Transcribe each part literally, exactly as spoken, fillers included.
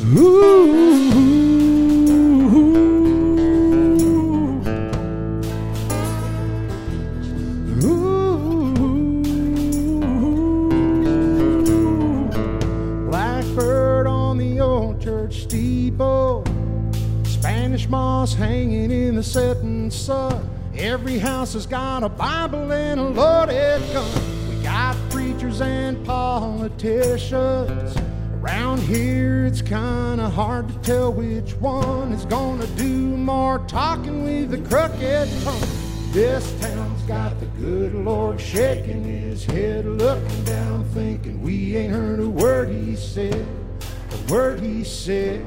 Ooh. Blackbird on the old church steeple, Spanish moss hanging in the setting sun. Every house has got a Bible and a loaded gun. We got preachers and politicians. Around here it's kinda hard to tell which one is gonna do more talking with a crooked tongue. This town's got the good Lord shaking his head, looking down, thinking we ain't heard a word he said, a word he said.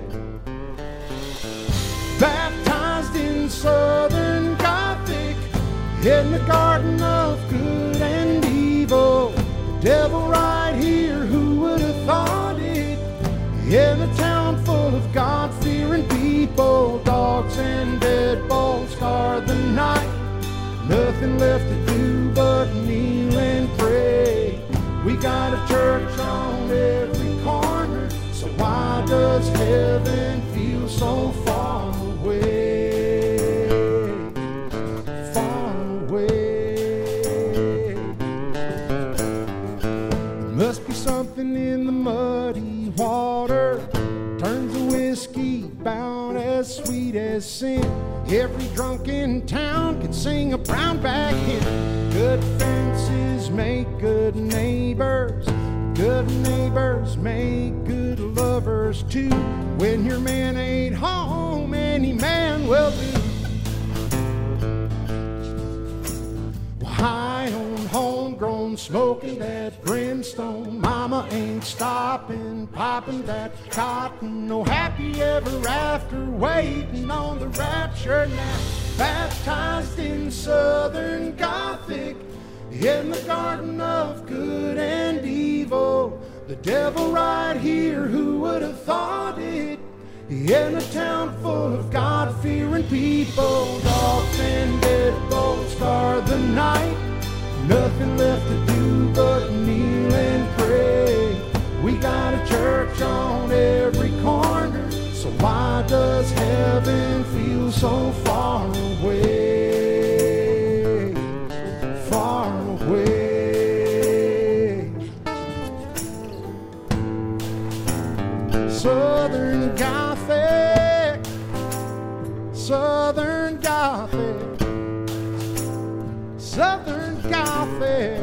Baptized in Southern Gothic, in the garden of good and evil. The devil right here, who would have thought it? In a town full of God-fearing people, dogs and deadbolts guard the night. Nothing left to do but kneel and pray. We got a church on every corner, so why does heaven feel so far away? Far away. There must be something in the muddy water, turns the whiskey about as sweet as sin. Every drunk in town can sing a brown-back hen. Good fences make good neighbors. Good neighbors make good lovers too. When your man ain't home, any man will do. High on homegrown, smoking that brimstone. Mama ain't stopping, popping that cotton. No happy ever after, waiting on the rapture now. Baptized in Southern Gothic, in the garden of good and evil. The devil right here, who would have thought it? In a town full of God-fearing people, dogs and deadbolts guard the night. Nothing left to do but kneel and pray. We got a church on every corner, so why does heaven feel so far away? Far away. Southern Gothic, Southern Gothic, Southern Gothic.